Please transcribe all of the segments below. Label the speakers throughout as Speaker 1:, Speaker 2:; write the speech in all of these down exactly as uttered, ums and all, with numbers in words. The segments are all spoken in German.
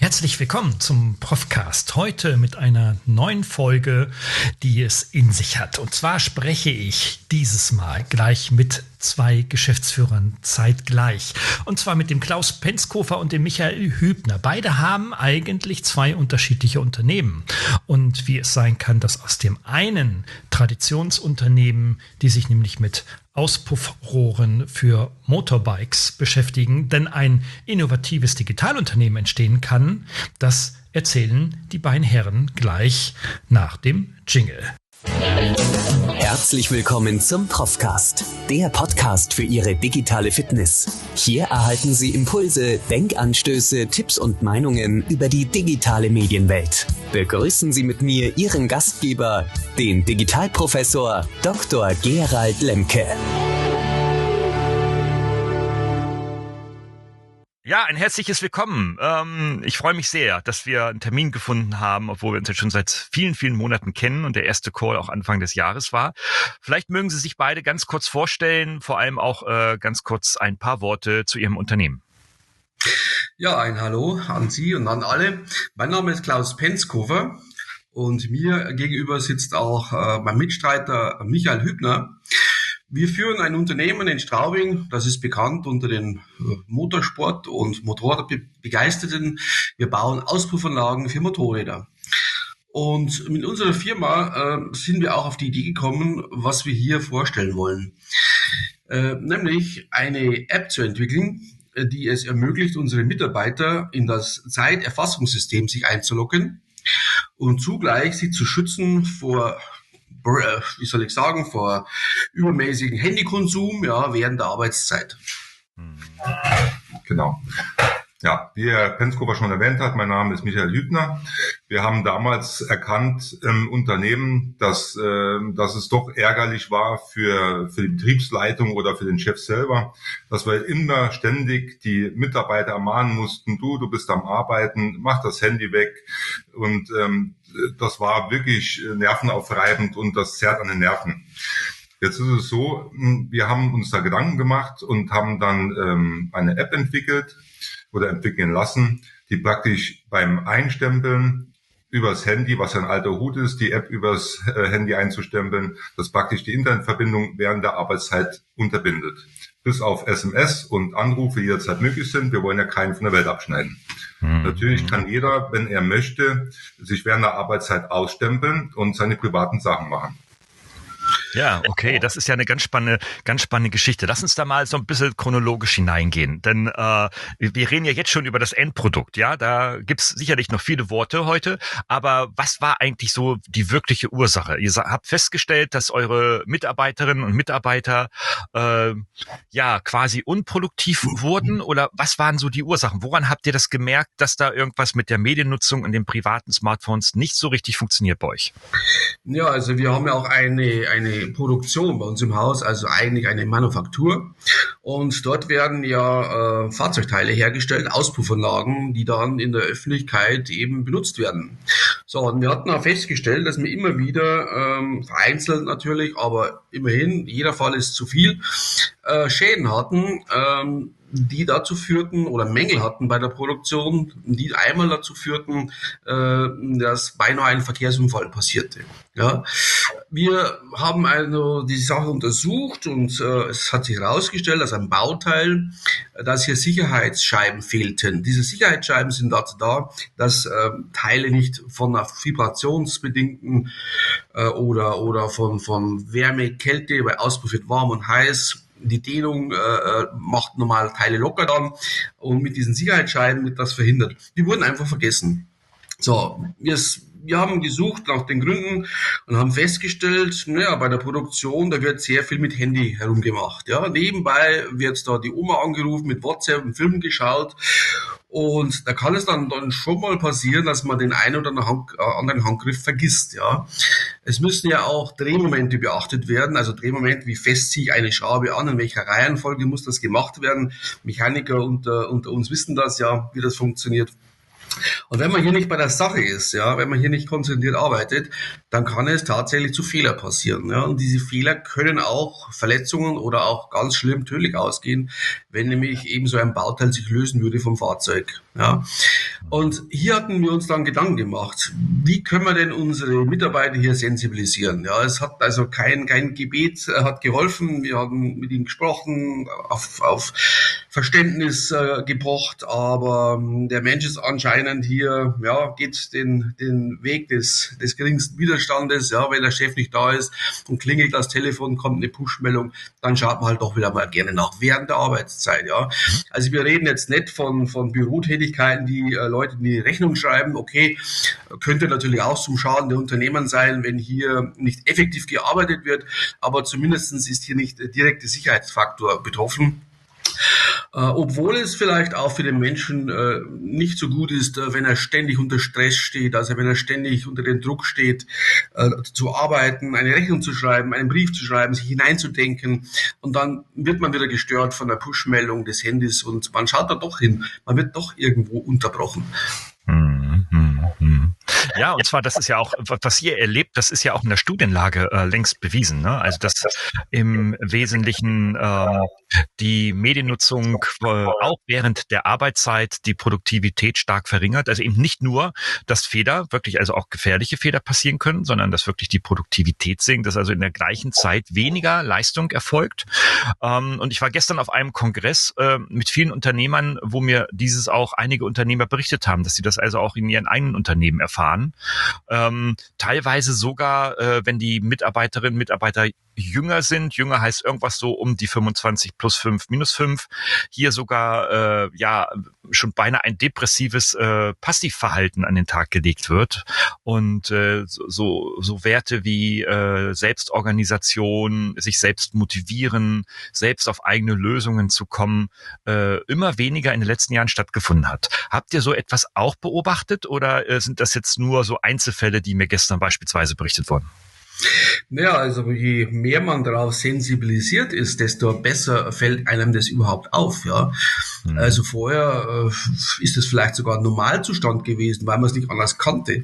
Speaker 1: Herzlich willkommen zum Profcast. Heute mit einer neuen Folge, die es in sich hat. Und zwar spreche ich dieses Mal gleich mit zwei Geschäftsführern zeitgleich. Und zwar mit dem Klaus Penzkofer und dem Michael Hübner. Beide haben eigentlich zwei unterschiedliche Unternehmen. Und wie es sein kann, dass aus dem einen Traditionsunternehmen, die sich nämlich mit Auspuffrohren für Motorbikes beschäftigen, denn ein innovatives Digitalunternehmen entstehen kann, das erzählen die beiden Herren gleich nach dem Jingle.
Speaker 2: Herzlich willkommen zum Profcast, der Podcast für Ihre digitale Fitness. Hier erhalten Sie Impulse, Denkanstöße, Tipps und Meinungen über die digitale Medienwelt. Begrüßen Sie mit mir Ihren Gastgeber, den Digitalprofessor Doktor Gerald Lemke.
Speaker 3: Ja, ein herzliches Willkommen. Ähm, ich freue mich sehr, dass wir einen Termin gefunden haben, obwohl wir uns jetzt schon seit vielen, vielen Monaten kennen und der erste Call auch Anfang des Jahres war. Vielleicht mögen Sie sich beide ganz kurz vorstellen, vor allem auch äh, ganz kurz ein paar Worte zu Ihrem Unternehmen.
Speaker 4: Ja, ein Hallo an Sie und an alle. Mein Name ist Klaus Penzkofer und mir gegenüber sitzt auch äh, mein Mitstreiter Michael Hübner. Wir führen ein Unternehmen in Straubing, das ist bekannt unter den Motorsport- und Motorradbegeisterten. Wir bauen Auspuffanlagen für Motorräder. Und mit unserer Firma äh, sind wir auch auf die Idee gekommen, was wir hier vorstellen wollen. Äh, nämlich eine App zu entwickeln, die es ermöglicht, unsere Mitarbeiter in das Zeiterfassungssystem sich einzuloggen und zugleich sie zu schützen vor, wie soll ich sagen, vor übermäßigen Handykonsum, ja, während der Arbeitszeit.
Speaker 5: Genau. Ja, wie Herr Penzkofer schon erwähnt hat, mein Name ist Michael Hübner. Wir haben damals erkannt im Unternehmen, dass, äh, dass es doch ärgerlich war für, für die Betriebsleitung oder für den Chef selber, dass wir immer ständig die Mitarbeiter ermahnen mussten, du, du bist am Arbeiten, mach das Handy weg. Und ähm, das war wirklich nervenaufreibend und das zerrt an den Nerven. Jetzt ist es so, wir haben uns da Gedanken gemacht und haben dann ähm, eine App entwickelt oder entwickeln lassen, die praktisch beim Einstempeln übers Handy, was ein alter Hut ist, die App übers äh, Handy einzustempeln, das praktisch die Internetverbindung während der Arbeitszeit unterbindet. Bis auf S M S und Anrufe jederzeit möglich sind. Wir wollen ja keinen von der Welt abschneiden. Mhm. Natürlich kann jeder, wenn er möchte, sich während der Arbeitszeit ausstempeln und seine privaten Sachen machen.
Speaker 3: Ja, okay, das ist ja eine ganz spannende, ganz spannende Geschichte. Lass uns da mal so ein bisschen chronologisch hineingehen, denn äh, wir reden ja jetzt schon über das Endprodukt, ja, da gibt's sicherlich noch viele Worte heute, aber was war eigentlich so die wirkliche Ursache? Ihr habt festgestellt, dass eure Mitarbeiterinnen und Mitarbeiter äh, ja quasi unproduktiv wurden, oder was waren so die Ursachen? Woran habt ihr das gemerkt, dass da irgendwas mit der Mediennutzung in den privaten Smartphones nicht so richtig funktioniert bei euch?
Speaker 4: Ja, also wir haben ja auch eine eine Produktion bei uns im Haus, also eigentlich eine Manufaktur. Und dort werden ja äh, Fahrzeugteile hergestellt, Auspuffanlagen, die dann in der Öffentlichkeit eben benutzt werden. So, und wir hatten auch festgestellt, dass wir immer wieder, ähm, vereinzelt natürlich, aber immerhin, jeder Fall ist zu viel, äh, Schäden hatten, ähm, die dazu führten oder Mängel hatten bei der Produktion, die einmal dazu führten, äh, dass beinahe ein Verkehrsunfall passierte. Ja, wir haben also die Sache untersucht und äh, es hat sich herausgestellt, dass ein Bauteil, dass hier Sicherheitsscheiben fehlten. Diese Sicherheitsscheiben sind dazu da, dass äh, Teile nicht von einer vibrationsbedingten äh, oder oder von von Wärme, Kälte, weil Auspuff wird warm und heiß. Die Dehnung äh, macht normal Teile locker dann und mit diesen Sicherheitsscheiben wird das verhindert. Die wurden einfach vergessen. So, wir, wir haben gesucht nach den Gründen und haben festgestellt, naja, bei der Produktion, da wird sehr viel mit Handy herumgemacht. Ja, nebenbei wird da die Oma angerufen, mit WhatsApp einen Film geschaut. Und da kann es dann, dann schon mal passieren, dass man den einen oder anderen Handgriff vergisst, ja. Es müssen ja auch Drehmomente beachtet werden, also Drehmoment, wie fest ziehe ich eine Schraube an, in welcher Reihenfolge muss das gemacht werden. Mechaniker unter, unter uns wissen das ja, wie das funktioniert. Und wenn man hier nicht bei der Sache ist, ja, wenn man hier nicht konzentriert arbeitet, dann kann es tatsächlich zu Fehler passieren. Ja. Und diese Fehler können auch Verletzungen oder auch ganz schlimm tödlich ausgehen, wenn nämlich eben so ein Bauteil sich lösen würde vom Fahrzeug. Ja. Und hier hatten wir uns dann Gedanken gemacht, wie können wir denn unsere Mitarbeiter hier sensibilisieren? Ja, es hat also kein, kein Gebet äh, hat geholfen. Wir haben mit ihnen gesprochen, auf, auf Verständnis äh, gepocht, aber ähm, der Mensch ist anscheinend hier, ja, geht den, den Weg des, des geringsten Widerstandes. Ja, wenn der Chef nicht da ist und klingelt das Telefon, kommt eine Push-Meldung, dann schaut man halt doch wieder mal gerne nach, während der Arbeitszeit. Ja, also wir reden jetzt nicht von, von Bürotätigkeiten, die äh, Leute in die Rechnung schreiben. Okay, könnte natürlich auch zum Schaden der Unternehmen sein, wenn hier nicht effektiv gearbeitet wird, aber zumindestens ist hier nicht der direkte Sicherheitsfaktor betroffen. Äh, obwohl es vielleicht auch für den Menschen äh, nicht so gut ist, äh, wenn er ständig unter Stress steht, also wenn er ständig unter dem Druck steht, äh, zu arbeiten, eine Rechnung zu schreiben, einen Brief zu schreiben, sich hineinzudenken, und dann wird man wieder gestört von der Push-Meldung des Handys und man schaut da doch hin, man wird doch irgendwo unterbrochen.
Speaker 3: Hm, hm, hm. Ja, und zwar, das ist ja auch, was ihr erlebt, das ist ja auch in der Studienlage äh, längst bewiesen. Ne? Also, dass im Wesentlichen äh, die Mediennutzung äh, auch während der Arbeitszeit die Produktivität stark verringert. Also eben nicht nur, dass Fehler, wirklich also auch gefährliche Fehler passieren können, sondern dass wirklich die Produktivität sinkt, dass also in der gleichen Zeit weniger Leistung erfolgt. Ähm, und ich war gestern auf einem Kongress äh, mit vielen Unternehmern, wo mir dieses auch einige Unternehmer berichtet haben, dass sie das also auch in ihren eigenen Unternehmen erfahren. Ähm, teilweise sogar, äh, wenn die Mitarbeiterinnen und Mitarbeiter jünger sind. Jünger heißt irgendwas so um die fünfundzwanzig plus fünf minus fünf. Hier sogar äh, ja schon beinahe ein depressives äh, Passivverhalten an den Tag gelegt wird. Und äh, so, so Werte wie äh, Selbstorganisation, sich selbst motivieren, selbst auf eigene Lösungen zu kommen, äh, immer weniger in den letzten Jahren stattgefunden hat. Habt ihr so etwas auch beobachtet oder äh, sind das jetzt nur so Einzelfälle, die mir gestern beispielsweise berichtet wurden?
Speaker 4: Naja, also je mehr man darauf sensibilisiert ist, desto besser fällt einem das überhaupt auf. Ja, mhm. Also vorher äh, ist es vielleicht sogar ein Normalzustand gewesen, weil man es nicht anders kannte.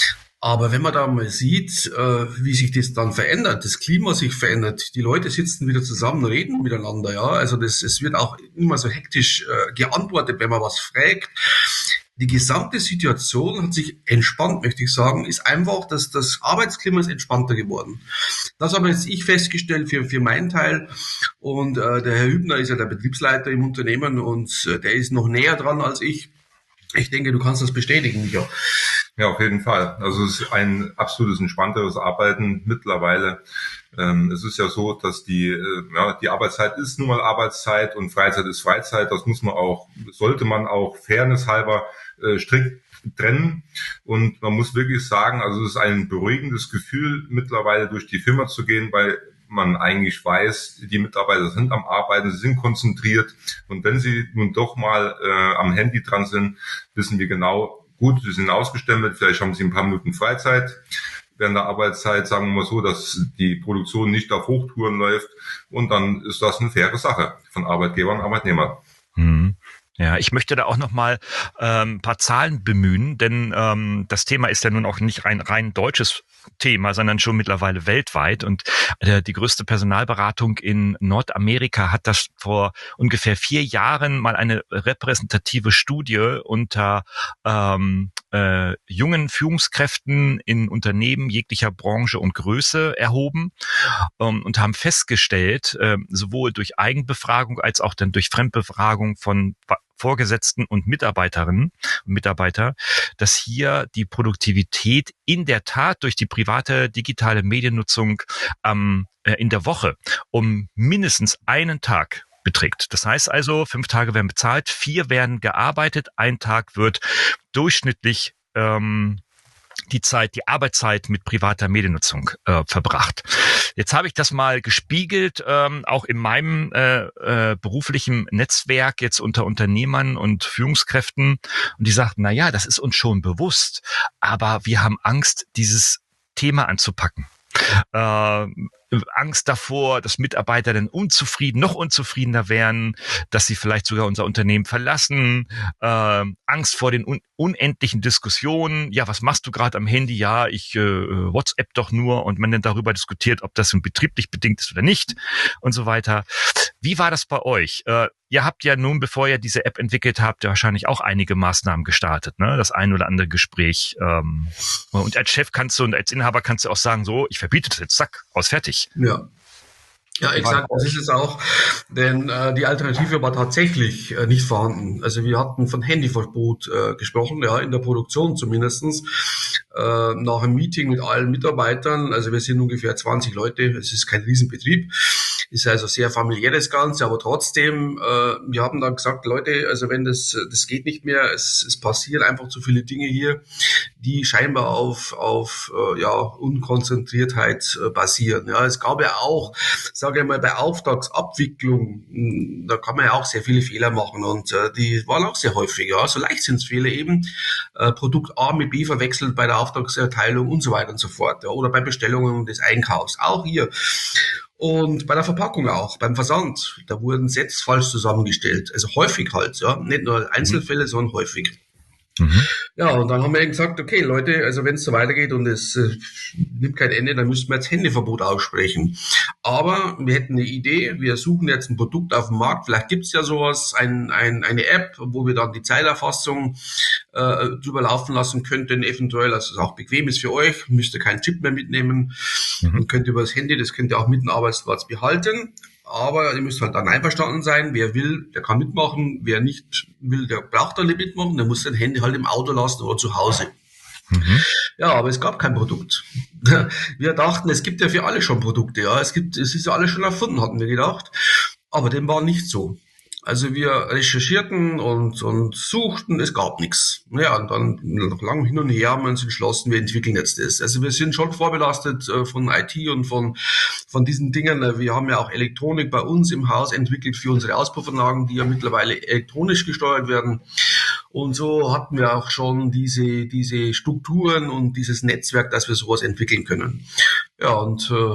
Speaker 4: Aber wenn man da mal sieht, äh, wie sich das dann verändert, das Klima sich verändert, die Leute sitzen wieder zusammen, reden miteinander, ja, also das, es wird auch immer so hektisch äh, geantwortet, wenn man was fragt. Die gesamte Situation hat sich entspannt, möchte ich sagen, ist einfach, dass das Arbeitsklima ist entspannter geworden. Das habe jetzt ich festgestellt für, für meinen Teil. Und äh, der Herr Hübner ist ja der Betriebsleiter im Unternehmen und äh, der ist noch näher dran als ich. Ich denke, du kannst das bestätigen, Micha.
Speaker 5: Ja, auf jeden Fall. Also es ist ein absolutes entspannteres Arbeiten mittlerweile. Ähm, es ist ja so, dass die, äh, ja, die Arbeitszeit ist nun mal Arbeitszeit und Freizeit ist Freizeit. Das muss man auch, sollte man auch fairnesshalber äh, strikt trennen. Und man muss wirklich sagen, also es ist ein beruhigendes Gefühl, mittlerweile durch die Firma zu gehen, weil man eigentlich weiß, die Mitarbeiter sind am Arbeiten, sie sind konzentriert. Und wenn sie nun doch mal äh, am Handy dran sind, wissen wir genau, gut, sie sind ausgestempelt, vielleicht haben sie ein paar Minuten Freizeit. Während der Arbeitszeit, sagen wir mal so, dass die Produktion nicht auf Hochtouren läuft. Und dann ist das eine faire Sache von Arbeitgeber und Arbeitnehmer.
Speaker 3: Hm. Ja, ich möchte da auch noch mal ähm, ein paar Zahlen bemühen, denn ähm, das Thema ist ja nun auch nicht rein rein deutsches Thema, sondern schon mittlerweile weltweit. Und äh, die größte Personalberatung in Nordamerika hat das vor ungefähr vier Jahren mal eine repräsentative Studie unter ähm, äh, jungen Führungskräften in Unternehmen jeglicher Branche und Größe erhoben ähm, und haben festgestellt, äh, sowohl durch Eigenbefragung als auch dann durch Fremdbefragung von Vorgesetzten und Mitarbeiterinnen und Mitarbeiter, dass hier die Produktivität in der Tat durch die private digitale Mediennutzung ähm, äh, in der Woche um mindestens einen Tag beträgt. Das heißt also, fünf Tage werden bezahlt, vier werden gearbeitet, ein Tag wird durchschnittlich ähm, die Zeit, die Arbeitszeit mit privater Mediennutzung äh, verbracht. Jetzt habe ich das mal gespiegelt, ähm, auch in meinem äh, äh, beruflichen Netzwerk jetzt unter Unternehmern und Führungskräften. Und die sagten, na ja, das ist uns schon bewusst, aber wir haben Angst, dieses Thema anzupacken. Äh, Angst davor, dass Mitarbeiter dann unzufrieden, noch unzufriedener werden, dass sie vielleicht sogar unser Unternehmen verlassen, äh, Angst vor den un- unendlichen Diskussionen. Ja, was machst du gerade am Handy? Ja, ich äh, WhatsApp doch nur, und man dann darüber diskutiert, ob das betrieblich bedingt ist oder nicht und so weiter. Wie war das bei euch? Äh, ihr habt ja nun, bevor ihr diese App entwickelt habt, ja wahrscheinlich auch einige Maßnahmen gestartet, ne? Das ein oder andere Gespräch. Ähm, und als Chef kannst du und als Inhaber kannst du auch sagen, so, ich verbiete das jetzt, zack, aus, fertig.
Speaker 4: Ja. Ja, exakt, das ist es auch, denn äh, die Alternative war tatsächlich äh, nicht vorhanden. Also wir hatten von Handyverbot äh, gesprochen, ja, in der Produktion zumindestens. Äh, nach einem Meeting mit allen Mitarbeitern, also wir sind ungefähr zwanzig Leute, es ist kein Riesenbetrieb, ist also sehr familiär das Ganze, aber trotzdem, äh, wir haben dann gesagt, Leute, also wenn das, das geht nicht mehr, es, es passieren einfach zu viele Dinge hier, die scheinbar auf, auf äh, ja, Unkonzentriertheit äh, basieren. Ja, es gab ja auch, sage ich mal, bei Auftragsabwicklung, mh, da kann man ja auch sehr viele Fehler machen, und äh, die waren auch sehr häufig, ja, so Leichtsinnsfehler eben, äh, Produkt A mit B verwechselt bei der Auftragserteilung und so weiter und so fort, ja, oder bei Bestellungen des Einkaufs, auch hier. Und bei der Verpackung auch, beim Versand, da wurden Sets falsch zusammengestellt, also häufig halt, ja, nicht nur Einzelfälle, sondern häufig. Mhm. Ja, und dann haben wir eben gesagt, okay, Leute, also wenn es so weitergeht und es äh, nimmt kein Ende, dann müssten wir jetzt Handyverbot aussprechen. Aber wir hätten eine Idee, wir suchen jetzt ein Produkt auf dem Markt, vielleicht gibt's ja sowas, ein, ein, eine App, wo wir dann die Zeiterfassung äh, drüber laufen lassen könnten, eventuell, dass es auch bequem ist für euch, müsst ihr keinen Chip mehr mitnehmen, mhm. und könnt über das Handy, das könnt ihr auch mit dem Arbeitsplatz behalten. Aber ihr müsst halt dann einverstanden sein. Wer will, der kann mitmachen. Wer nicht will, der braucht dann nicht mitmachen. Der muss sein Handy halt im Auto lassen oder zu Hause. Mhm. Ja, aber es gab kein Produkt. Wir dachten, es gibt ja für alle schon Produkte. Ja, es gibt, es ist ja alles schon erfunden, hatten wir gedacht. Aber dem war nicht so. Also wir recherchierten und, und suchten, es gab nichts. Ja, und dann nach langem Hin und Her haben wir uns entschlossen, wir entwickeln jetzt das. Also wir sind schon vorbelastet äh, von I T und von, von diesen Dingen. Wir haben ja auch Elektronik bei uns im Haus entwickelt für unsere Auspuffanlagen, die ja mittlerweile elektronisch gesteuert werden. Und so hatten wir auch schon diese, diese Strukturen und dieses Netzwerk, dass wir sowas entwickeln können. Ja, und äh,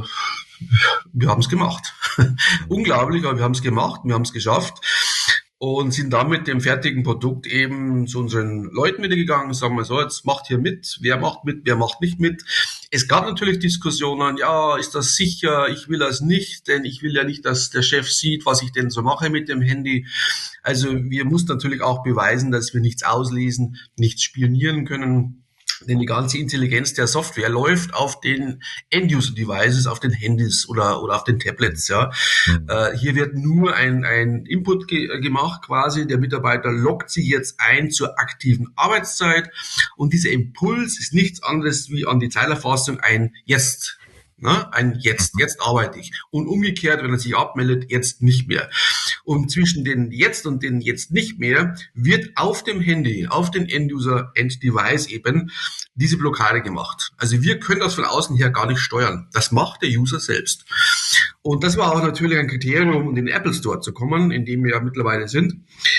Speaker 4: wir haben es gemacht. Unglaublich, aber wir haben es gemacht, wir haben es geschafft und sind dann mit dem fertigen Produkt eben zu unseren Leuten wieder gegangen, sagen wir so, jetzt macht hier mit, wer macht mit, wer macht nicht mit. Es gab natürlich Diskussionen, ja, ist das sicher, ich will das nicht, denn ich will ja nicht, dass der Chef sieht, was ich denn so mache mit dem Handy. Also wir mussten natürlich auch beweisen, dass wir nichts auslesen, nichts spionieren können. Denn die ganze Intelligenz der Software läuft auf den End-User-Devices, auf den Handys oder, oder auf den Tablets. Ja. Mhm. Äh, hier wird nur ein, ein Input ge- gemacht quasi. Der Mitarbeiter loggt sich jetzt ein zur aktiven Arbeitszeit. Und dieser Impuls ist nichts anderes wie an die Zeilerfassung ein Jetzt. Na, ein Jetzt, jetzt arbeite ich. Und umgekehrt, wenn er sich abmeldet, jetzt nicht mehr. Und zwischen den Jetzt und den Jetzt nicht mehr wird auf dem Handy, auf den End-User, End-Device eben diese Blockade gemacht. Also wir können das von außen her gar nicht steuern. Das macht der User selbst. Und das war auch natürlich ein Kriterium, um in den Apple Store zu kommen, in dem wir ja mittlerweile sind.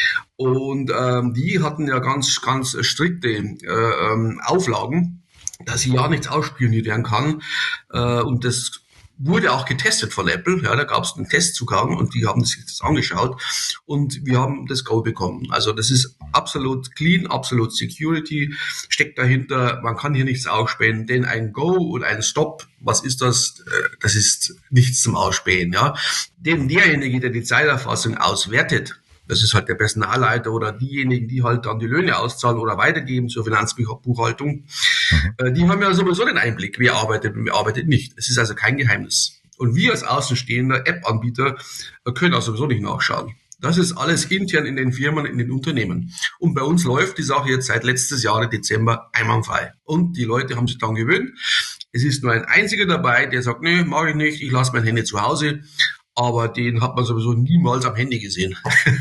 Speaker 4: Und ähm, die hatten ja ganz, ganz strikte äh, ähm, Auflagen, dass hier ja nichts ausspioniert werden kann. Äh, und das wurde auch getestet von Apple. Ja, da gab es einen Testzugang und die haben sich das angeschaut und wir haben das Go bekommen. Also das ist absolut clean, absolut Security steckt dahinter. Man kann hier nichts ausspähen, denn ein Go und ein Stop, was ist das? Das ist nichts zum Ausspähen. Ja, denn derjenige, der die Zeiterfassung auswertet, das ist halt der Personalleiter oder diejenigen, die halt dann die Löhne auszahlen oder weitergeben zur Finanzbuchhaltung. Mhm. Die haben ja sowieso den Einblick, wer arbeitet und wer arbeitet nicht. Es ist also kein Geheimnis. Und wir als außenstehender App-Anbieter können auch sowieso nicht nachschauen. Das ist alles intern in den Firmen, in den Unternehmen. Und bei uns läuft die Sache jetzt seit letztes Jahr Dezember einwandfrei. Und die Leute haben sich daran gewöhnt. Es ist nur ein einziger dabei, der sagt, nee, mache ich nicht, ich lasse mein Handy zu Hause. Aber den hat man sowieso niemals am Handy gesehen.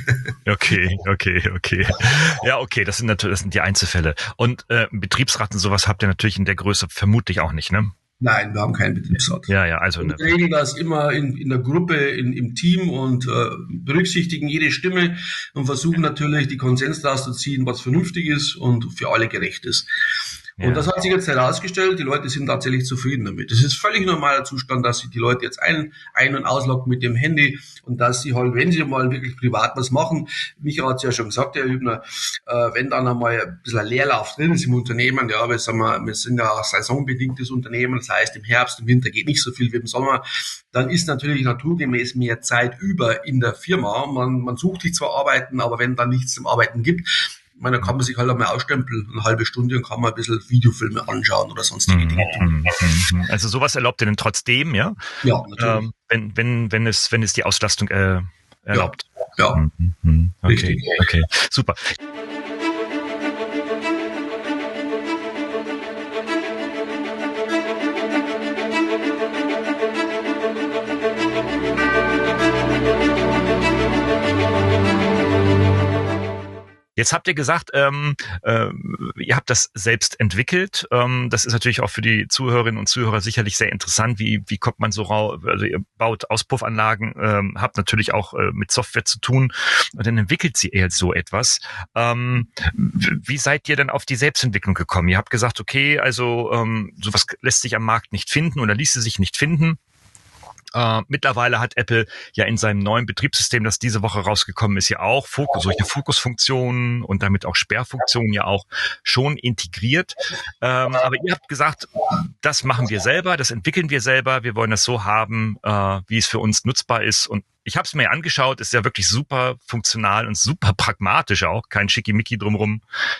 Speaker 3: Okay, okay, okay. Ja, okay, das sind natürlich, das sind die Einzelfälle. Und äh, Betriebsrat und sowas habt ihr natürlich in der Größe vermutlich auch nicht, ne?
Speaker 4: Nein, wir haben keinen Betriebsrat.
Speaker 3: Ja, ja, also.
Speaker 4: Wir regeln das immer in, in der Gruppe, in, im Team und äh, berücksichtigen jede Stimme und versuchen natürlich, die Konsens daraus zu ziehen, was vernünftig ist und für alle gerecht ist. Und ja. das hat sich jetzt herausgestellt, die Leute sind tatsächlich zufrieden damit. Das ist völlig normaler Zustand, dass sich die Leute jetzt ein-, ein- und ausloggen mit dem Handy und dass sie halt, wenn sie mal wirklich privat was machen, Micha hat es ja schon gesagt, Herr Hübner, äh, wenn dann einmal ein bisschen ein Leerlauf drin ist im Unternehmen, ja, wir, sagen wir, wir sind ja ein saisonbedingtes Unternehmen, das heißt, im Herbst, im Winter geht nicht so viel wie im Sommer, dann ist natürlich naturgemäß mehr Zeit über in der Firma. Man, man sucht sich zwar Arbeiten, aber wenn dann nichts zum Arbeiten gibt, ich meine, dann kann man sich halt einmal ausstempeln, eine halbe Stunde, und kann mal ein bisschen Videofilme anschauen oder sonstige Dinge tun.
Speaker 3: Also sowas erlaubt ihr denn trotzdem, ja?
Speaker 4: Ja, natürlich.
Speaker 3: Ähm, wenn, wenn, wenn, es, wenn es die Auslastung äh, erlaubt.
Speaker 4: Ja, ja.
Speaker 3: Mhm. Okay,
Speaker 4: richtig.
Speaker 3: Okay, super. Jetzt habt ihr gesagt, ähm, äh, ihr habt das selbst entwickelt. Ähm, das ist natürlich auch für die Zuhörerinnen und Zuhörer sicherlich sehr interessant. Wie, wie kommt man so raus? Also ihr baut Auspuffanlagen, ähm, habt natürlich auch äh, mit Software zu tun und dann entwickelt sie eher so etwas. Ähm, wie seid ihr denn auf die Selbstentwicklung gekommen? Ihr habt gesagt, okay, also ähm, sowas lässt sich am Markt nicht finden oder ließe sich nicht finden. Uh, mittlerweile hat Apple ja in seinem neuen Betriebssystem, das diese Woche rausgekommen ist, ja auch Fokus, solche Fokusfunktionen und damit auch Sperrfunktionen ja auch schon integriert. Ähm, aber ihr habt gesagt, das machen wir selber, das entwickeln wir selber, wir wollen das so haben, äh, wie es für uns nutzbar ist. Und ich habe es mir angeschaut, ist ja wirklich super funktional und super pragmatisch auch, kein Schickimicki drumrum.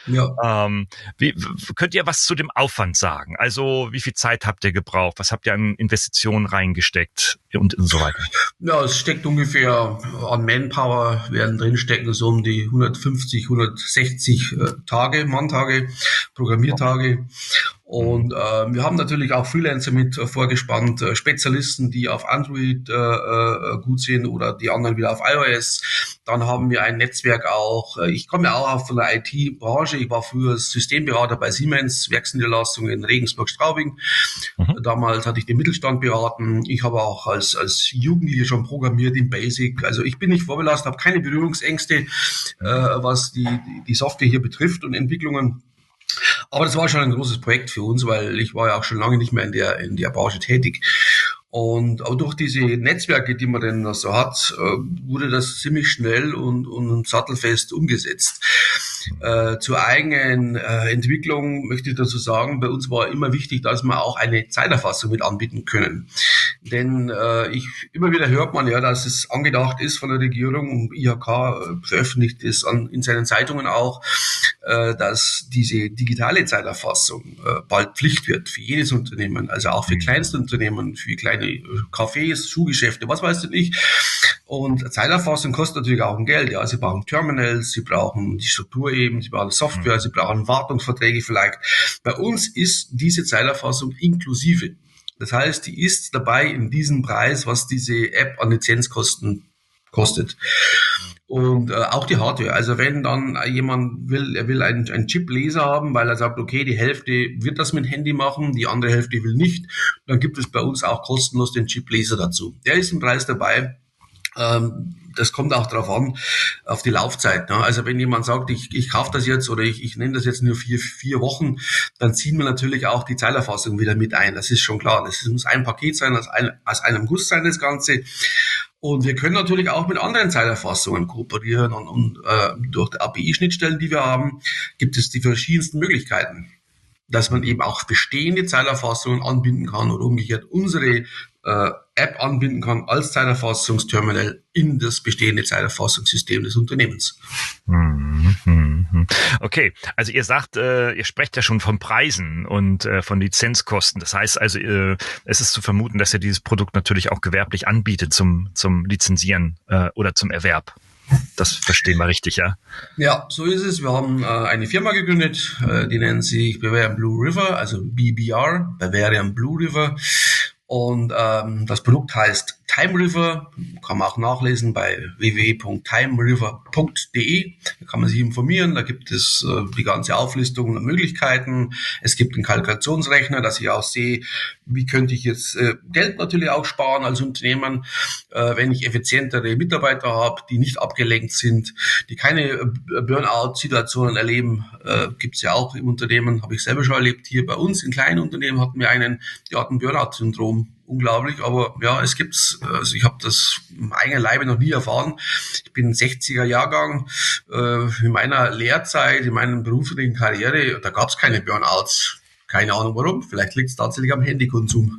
Speaker 3: Ja. Ähm, wie, könnt ihr was zu dem Aufwand sagen? Also wie viel Zeit habt ihr gebraucht? Was habt ihr an Investitionen reingesteckt und, und so weiter?
Speaker 4: Ja, es steckt ungefähr an Manpower, werden drinstecken so um die hundertfünfzig, hundertsechzig äh, Tage, Manntage, Programmiertage. Und äh, wir haben natürlich auch Freelancer mit äh, vorgespannt, äh, Spezialisten, die auf Android äh, äh, gut sind oder die anderen wieder auf iOS. Dann haben wir ein Netzwerk auch. Äh, ich komme ja auch von der I T-Branche. Ich war früher Systemberater bei Siemens, Werksniederlassung in Regensburg-Straubing. Mhm. Damals hatte ich den Mittelstand beraten. Ich habe auch als als Jugendlicher schon programmiert in Basic. Also ich bin nicht vorbelastet, habe keine Berührungsängste, äh, was die, die Software hier betrifft und Entwicklungen. Aber das war schon ein großes Projekt für uns, weil ich war ja auch schon lange nicht mehr in der in der Branche tätig. Und auch durch diese Netzwerke, die man denn so hat, wurde das ziemlich schnell und, und sattelfest umgesetzt. Äh, zur eigenen äh, Entwicklung möchte ich dazu sagen, bei uns war immer wichtig, dass wir auch eine Zeiterfassung mit anbieten können. Denn äh, ich immer wieder hört man ja, dass es angedacht ist von der Regierung, und I H K äh, veröffentlicht es an, in seinen Zeitungen auch, äh, dass diese digitale Zeiterfassung äh, bald Pflicht wird für jedes Unternehmen, also auch für Kleinstunternehmen, für kleine Cafés, Schuhgeschäfte, was weiß ich nicht. Und Zeiterfassung kostet natürlich auch ein Geld. Ja, Sie brauchen Terminals, Sie brauchen die Struktur eben, Sie brauchen Software, Sie brauchen Wartungsverträge vielleicht. Bei uns ist diese Zeiterfassung inklusive. Das heißt, die ist dabei in diesem Preis, was diese App an Lizenzkosten kostet. Und äh, auch die Hardware. Also wenn dann jemand will, er will einen, einen Chip-Laser haben, weil er sagt, okay, die Hälfte wird das mit Handy machen, die andere Hälfte will nicht, dann gibt es bei uns auch kostenlos den Chip-Laser dazu. Der ist im Preis dabei. Ähm, das kommt auch darauf an, auf die Laufzeit. Ne? Also wenn jemand sagt, ich, ich kaufe das jetzt oder ich, ich nehme das jetzt nur vier, vier Wochen, dann ziehen wir natürlich auch die Zeilerfassung wieder mit ein. Das ist schon klar. Das muss ein Paket sein, aus, ein, aus einem Guss sein, das Ganze. Und wir können natürlich auch mit anderen Zeiterfassungen kooperieren und, und äh, durch die A P I-Schnittstellen, die wir haben, gibt es die verschiedensten Möglichkeiten, dass man eben auch bestehende Zeiterfassungen anbinden kann oder umgekehrt unsere äh, App anbinden kann als Zeiterfassungsterminal in das bestehende Zeiterfassungssystem des Unternehmens.
Speaker 3: Okay, also ihr sagt, äh, ihr sprecht ja schon von Preisen und äh, von Lizenzkosten. Das heißt also, äh, es ist zu vermuten, dass ihr dieses Produkt natürlich auch gewerblich anbietet zum zum Lizenzieren äh, oder zum Erwerb. Das verstehen wir richtig, ja?
Speaker 4: Ja, so ist es. Wir haben äh, eine Firma gegründet, äh, die nennt sich Bavarian Blue River, also B B R, Bavarian Blue River. Und ähm, das Produkt heißt Time River, kann man auch nachlesen bei w w w punkt time river punkt d e. Da kann man sich informieren, da gibt es äh, die ganze Auflistung der Möglichkeiten. Es gibt einen Kalkulationsrechner, dass ich auch sehe, wie könnte ich jetzt äh, Geld natürlich auch sparen als Unternehmen, äh, wenn ich effizientere Mitarbeiter habe, die nicht abgelenkt sind, die keine äh, Burnout-Situationen erleben, äh, gibt es ja auch im Unternehmen, habe ich selber schon erlebt. Hier bei uns in kleinen Unternehmen hatten wir einen, der hat ein Burnout-Syndrom. Unglaublich, aber ja, es gibt's. Also ich habe das im eigenen Leibe noch nie erfahren. Ich bin sechziger Jahrgang. Äh, in meiner Lehrzeit, in meiner beruflichen Karriere, da gab's keine Burnouts. Keine Ahnung warum. Vielleicht liegt es tatsächlich am Handykonsum.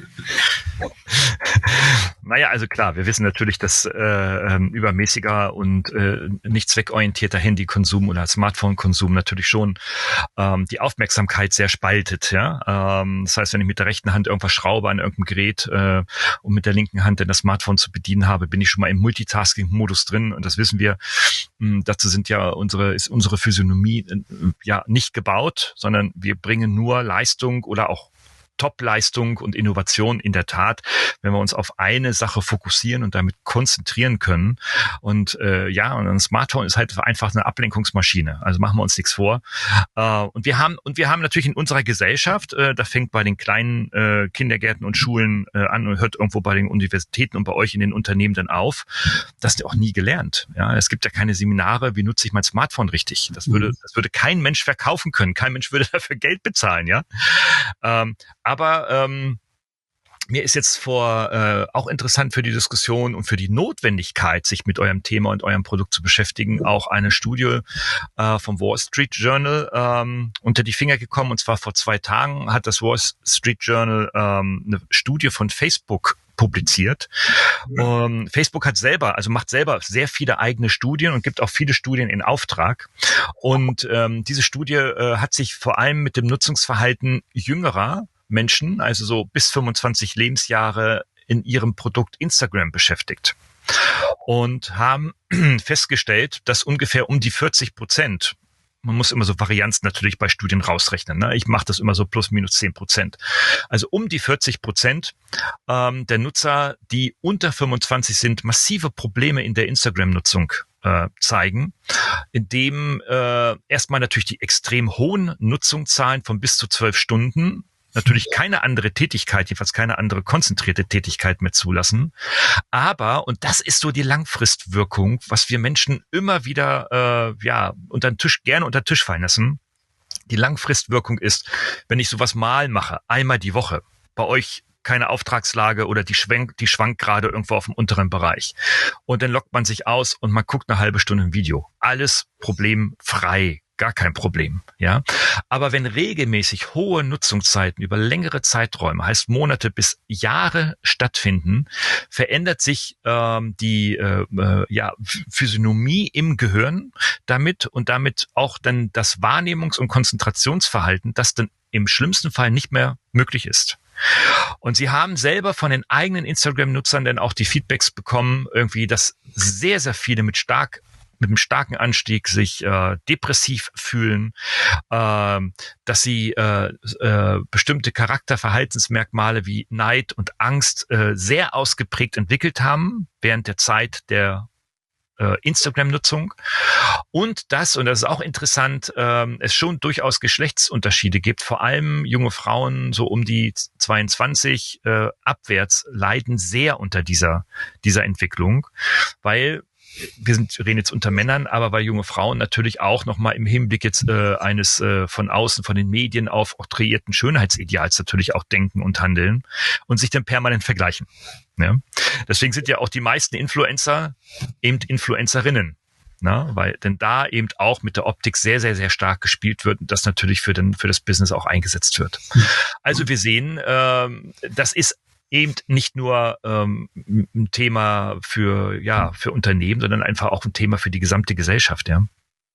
Speaker 3: Naja, also klar, wir wissen natürlich, dass äh, übermäßiger und äh, nicht zweckorientierter Handykonsum oder Smartphone-Konsum natürlich schon ähm, die Aufmerksamkeit sehr spaltet. Ja, ähm, das heißt, wenn ich mit der rechten Hand irgendwas schraube an irgendeinem Gerät äh, und mit der linken Hand dann das Smartphone zu bedienen habe, bin ich schon mal im Multitasking-Modus drin. Und das wissen wir. Mh, dazu sind ja unsere ist unsere Physiognomie äh, ja nicht gebaut, sondern wir bringen nur Leistung oder auch Top-Leistung und Innovation in der Tat, wenn wir uns auf eine Sache fokussieren und damit konzentrieren können. Und äh, ja, und ein Smartphone ist halt einfach eine Ablenkungsmaschine. Also machen wir uns nichts vor. Äh, und wir haben und wir haben natürlich in unserer Gesellschaft, äh, da fängt bei den kleinen äh, Kindergärten und Schulen äh, an und hört irgendwo bei den Universitäten und bei euch in den Unternehmen dann auf, das ist auch nie gelernt. Ja, es gibt ja keine Seminare, wie nutze ich mein Smartphone richtig. Das würde, das würde kein Mensch verkaufen können. Kein Mensch würde dafür Geld bezahlen. Ja. Ähm, Aber ähm, mir ist jetzt vor äh, auch interessant für die Diskussion und für die Notwendigkeit, sich mit eurem Thema und eurem Produkt zu beschäftigen, auch eine Studie äh, vom Wall Street Journal ähm, unter die Finger gekommen. Und zwar vor zwei Tagen hat das Wall Street Journal ähm, eine Studie von Facebook publiziert. Um, Facebook hat selber, also macht selber sehr viele eigene Studien und gibt auch viele Studien in Auftrag. Und ähm, diese Studie äh, hat sich vor allem mit dem Nutzungsverhalten jüngerer Menschen, also so bis fünfundzwanzig Lebensjahre, in ihrem Produkt Instagram beschäftigt und haben festgestellt, dass ungefähr um die vierzig Prozent, man muss immer so Varianz natürlich bei Studien rausrechnen, ne? Ich mache das immer so plus minus zehn Prozent. Also um die vierzig Prozent ähm, der Nutzer, die unter fünfundzwanzig sind, massive Probleme in der Instagram-Nutzung äh, zeigen, indem äh, erstmal natürlich die extrem hohen Nutzungszahlen von bis zu zwölf Stunden natürlich keine andere Tätigkeit, jedenfalls keine andere konzentrierte Tätigkeit mehr zulassen. Aber, und das ist so die Langfristwirkung, was wir Menschen immer wieder äh, ja unter den Tisch, gerne unter den Tisch fallen lassen. Die Langfristwirkung ist, wenn ich sowas mal mache, einmal die Woche, bei euch keine Auftragslage oder die schwankt, die schwankt gerade irgendwo auf dem unteren Bereich. Und dann loggt man sich aus und man guckt eine halbe Stunde ein Video. Alles problemfrei. Gar kein Problem, ja. Aber wenn regelmäßig hohe Nutzungszeiten über längere Zeiträume, heißt Monate bis Jahre stattfinden, verändert sich ähm, die äh, äh, ja, Physiognomie im Gehirn damit und damit auch dann das Wahrnehmungs- und Konzentrationsverhalten, das dann im schlimmsten Fall nicht mehr möglich ist. Und sie haben selber von den eigenen Instagram-Nutzern dann auch die Feedbacks bekommen, irgendwie, dass sehr, sehr viele mit stark mit einem starken Anstieg sich äh, depressiv fühlen, äh, dass sie äh, äh, bestimmte Charakterverhaltensmerkmale wie Neid und Angst äh, sehr ausgeprägt entwickelt haben während der Zeit der äh, Instagram-Nutzung. Und das, und das ist auch interessant, äh, es schon durchaus Geschlechtsunterschiede gibt. Vor allem junge Frauen so um die zweiundzwanzig äh, abwärts leiden sehr unter dieser, dieser Entwicklung, weil wir sind reden jetzt unter Männern, aber weil junge Frauen natürlich auch nochmal im Hinblick jetzt äh, eines äh, von außen, von den Medien auf oktroyierten Schönheitsideals natürlich auch denken und handeln und sich dann permanent vergleichen. Ja? Deswegen sind ja auch die meisten Influencer eben Influencerinnen. Na, weil denn da eben auch mit der Optik sehr, sehr, sehr stark gespielt wird und das natürlich für, den, für das Business auch eingesetzt wird. Also wir sehen, ähm, das ist eben nicht nur ähm, ein Thema für ja für Unternehmen, sondern einfach auch ein Thema für die gesamte Gesellschaft. Ja.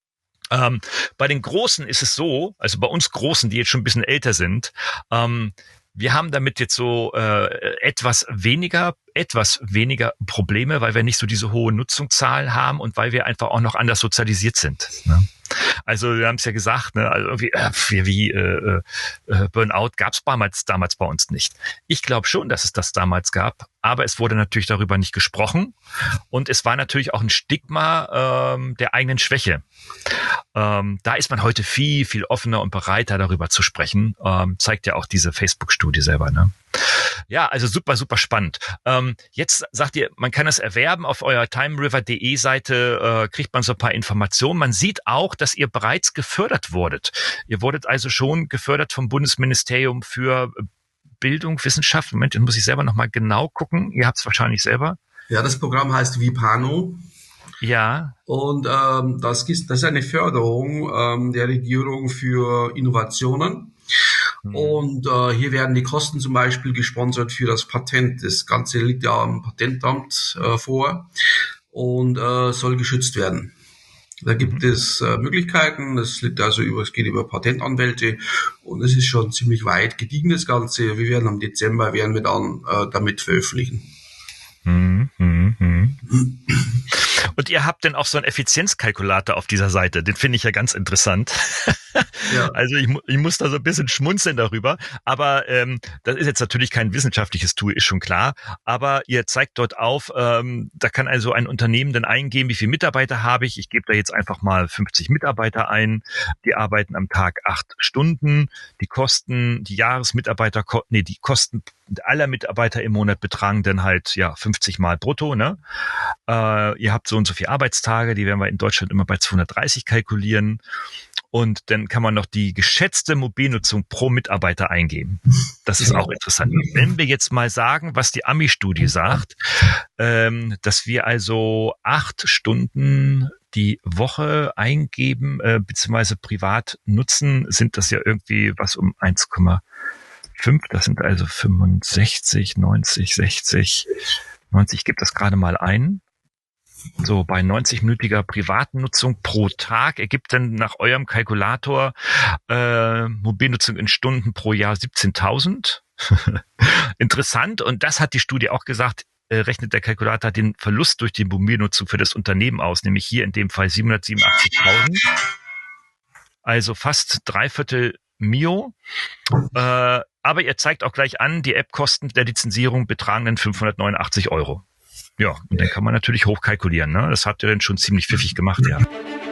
Speaker 3: Ähm, bei den Großen ist es so, also bei uns Großen, die jetzt schon ein bisschen älter sind, ähm, wir haben damit jetzt so äh, etwas weniger, etwas weniger Probleme, weil wir nicht so diese hohe Nutzungszahl haben und weil wir einfach auch noch anders sozialisiert sind. Ne? Also wir haben es ja gesagt, ne, also irgendwie äh, wie, wie äh, äh, Burnout gab es damals, damals bei uns nicht. Ich glaube schon, dass es das damals gab, aber es wurde natürlich darüber nicht gesprochen und es war natürlich auch ein Stigma ähm, der eigenen Schwäche. Ähm, da ist man heute viel, viel offener und bereiter, darüber zu sprechen. Ähm, zeigt ja auch diese Facebook-Studie selber, ne? Ja, also super, super spannend. Ähm, jetzt sagt ihr, man kann es erwerben auf eurer timeriver punkt de Seite, äh, kriegt man so ein paar Informationen. Man sieht auch, dass ihr bereits gefördert wurdet. Ihr wurdet also schon gefördert vom Bundesministerium für Bildung, Wissenschaft. Moment, jetzt muss ich selber nochmal genau gucken. Ihr habt es wahrscheinlich selber.
Speaker 4: Ja, das Programm heißt Vipano.
Speaker 3: Ja.
Speaker 4: Und ähm, das, ist, das ist eine Förderung ähm, der Regierung für Innovationen. Mhm. Und äh, hier werden die Kosten zum Beispiel gesponsert für das Patent. Das Ganze liegt ja am Patentamt äh, vor und äh, soll geschützt werden. Da gibt mhm. es äh, Möglichkeiten. Das liegt also über, es geht über Patentanwälte und es ist schon ziemlich weit gediegen, das Ganze. Wir werden am Dezember werden wir dann äh, damit veröffentlichen.
Speaker 3: Mhm. Mhm. Und ihr habt denn auch so einen Effizienzkalkulator auf dieser Seite. Den finde ich ja ganz interessant. Ja. Also ich, ich muss da so ein bisschen schmunzeln darüber. Aber ähm, das ist jetzt natürlich kein wissenschaftliches Tool, ist schon klar. Aber ihr zeigt dort auf, ähm, da kann also ein Unternehmen dann eingeben, wie viele Mitarbeiter habe ich. Ich gebe da jetzt einfach mal fünfzig Mitarbeiter ein. Die arbeiten am Tag acht Stunden. Die Kosten, die Jahresmitarbeiter, nee, die Kosten aller Mitarbeiter im Monat betragen dann halt ja fünfzig Mal brutto, ne? Äh, ihr habt so und so viele Arbeitstage, die werden wir in Deutschland immer bei zweihundertdreißig kalkulieren. Und dann kann man noch die geschätzte Mobilnutzung pro Mitarbeiter eingeben. Das ist auch interessant. Wenn wir jetzt mal sagen, was die Ami-Studie sagt, ähm, dass wir also acht Stunden die Woche eingeben, äh, beziehungsweise privat nutzen, sind das ja irgendwie was um eins Komma fünf. Das sind also fünfundsechzig, neunzig, sechzig, neunzig. Ich gebe das gerade mal ein. So, bei neunzig-minütiger privaten Nutzung pro Tag ergibt dann nach eurem Kalkulator äh, Mobilnutzung in Stunden pro Jahr siebzehntausend. Interessant. Und das hat die Studie auch gesagt, äh, rechnet der Kalkulator den Verlust durch die Mobilnutzung für das Unternehmen aus, nämlich hier in dem Fall siebenhundertsiebenundachtzigtausend. Also fast dreiviertel Mio. Äh, aber ihr zeigt auch gleich an, die App-Kosten der Lizenzierung betragen dann fünfhundertneunundachtzig Euro. Ja, und dann kann man natürlich hochkalkulieren, ne? Das habt ihr dann schon ziemlich pfiffig gemacht, ja.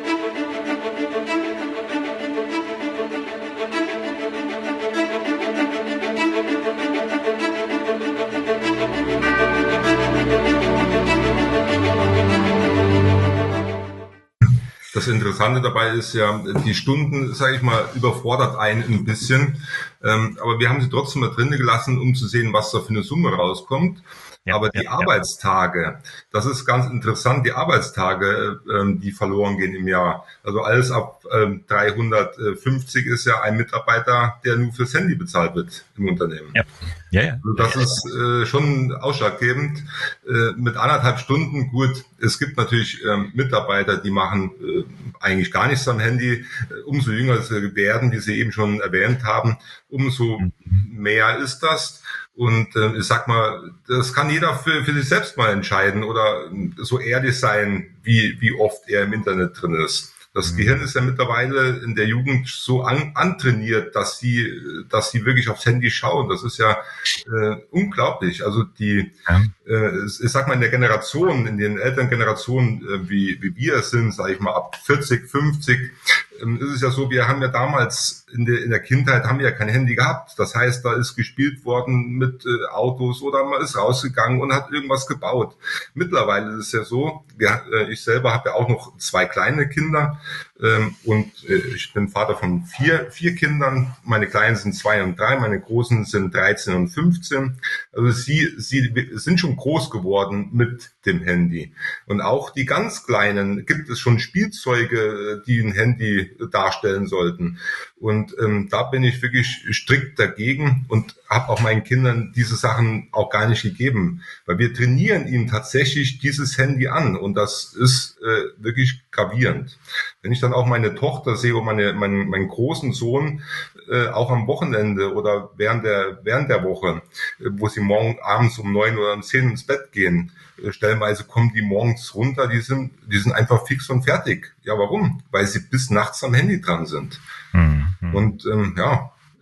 Speaker 5: Das Interessante dabei ist ja, die Stunden, sage ich mal, überfordert einen ein bisschen. Ähm, aber wir haben sie trotzdem mal drin gelassen, um zu sehen, was da für eine Summe rauskommt. Ja, aber die ja, Arbeitstage, ja. Das ist ganz interessant, die Arbeitstage, ähm, die verloren gehen im Jahr. Also alles ab ähm, dreihundertfünfzig ist ja ein Mitarbeiter, der nur fürs Handy bezahlt wird im Unternehmen. Ja, ja, ja. Also das ja, ist äh, schon ausschlaggebend. Äh, mit anderthalb Stunden, gut, es gibt natürlich ähm, Mitarbeiter, die machen äh, eigentlich gar nichts am Handy. Äh, umso jünger sie werden, wie Sie eben schon erwähnt haben, umso mhm. mehr ist das. Und äh, ich sag mal, das kann jeder für, für sich selbst mal entscheiden oder so ehrlich sein, wie, wie oft er im Internet drin ist. Das mhm. Gehirn ist ja mittlerweile in der Jugend so an, antrainiert, dass sie, dass sie wirklich aufs Handy schauen. Das ist ja äh, unglaublich. Also die, ja. äh, ich sag mal, in der Generation, in den älteren Generationen, äh, wie, wie wir es sind, sage ich mal, ab vierzig, fünfzig, ähm, ist es ja so, wir haben ja damals in der, in der Kindheit haben wir ja kein Handy gehabt. Das heißt, da ist gespielt worden mit äh, Autos oder man ist rausgegangen und hat irgendwas gebaut. Mittlerweile ist es ja so, wir, äh, ich selber habe ja auch noch zwei kleine Kinder ähm, und äh, ich bin Vater von vier, vier Kindern. Meine Kleinen sind zwei und drei, meine Großen sind dreizehn und fünfzehn. Also sie, sie sind schon groß geworden mit dem Handy. Und auch die ganz Kleinen gibt es schon Spielzeuge, die ein Handy darstellen sollten. Und ähm, da bin ich wirklich strikt dagegen und habe auch meinen Kindern diese Sachen auch gar nicht gegeben, weil wir trainieren ihnen tatsächlich dieses Handy an und das ist äh, wirklich gravierend. Wenn ich dann auch meine Tochter sehe und meine, meinen, meinen großen Sohn äh, auch am Wochenende oder während der während der Woche, äh, wo sie morgen abends um neun oder um zehn ins Bett gehen, äh, stellenweise kommen die morgens runter, die sind die sind einfach fix und fertig. Ja, warum? Weil sie bis nachts am Handy dran sind. Mhm. Und ähm, ja,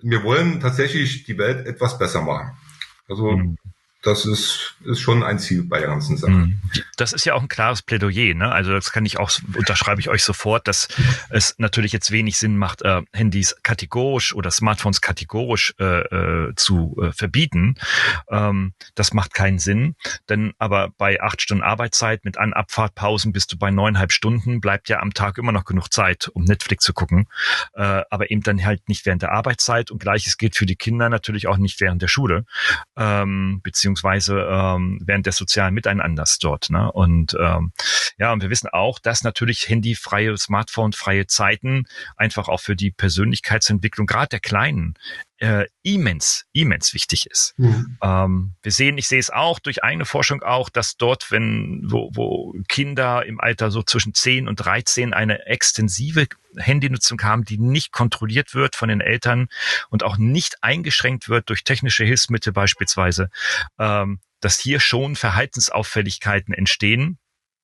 Speaker 5: wir wollen tatsächlich die Welt etwas besser machen. Also mhm. das ist, ist schon ein Ziel bei der ganzen Sache.
Speaker 3: Das ist ja auch ein klares Plädoyer, ne? Also das kann ich auch, unterschreibe ich euch sofort, dass es natürlich jetzt wenig Sinn macht, äh, Handys kategorisch oder Smartphones kategorisch äh, äh, zu äh, verbieten. Ähm, das macht keinen Sinn, denn aber bei acht Stunden Arbeitszeit mit An- Abfahrtpausen bist du bei neuneinhalb Stunden, bleibt ja am Tag immer noch genug Zeit, um Netflix zu gucken, äh, aber eben dann halt nicht während der Arbeitszeit und Gleiches gilt für die Kinder natürlich auch nicht während der Schule, ähm, beziehungsweise beziehungsweise ähm, während des sozialen Miteinanders dort. Ne? Und ähm, ja, und wir wissen auch, dass natürlich handyfreie, Smartphone-freie Zeiten einfach auch für die Persönlichkeitsentwicklung, gerade der Kleinen, äh, immens, immens wichtig ist. Mhm. Ähm, wir sehen, ich sehe es auch durch eigene Forschung auch, dass dort, wenn, wo, wo Kinder im Alter so zwischen zehn und dreizehn eine extensive Handynutzung haben, die nicht kontrolliert wird von den Eltern und auch nicht eingeschränkt wird durch technische Hilfsmittel beispielsweise, ähm, dass hier schon Verhaltensauffälligkeiten entstehen.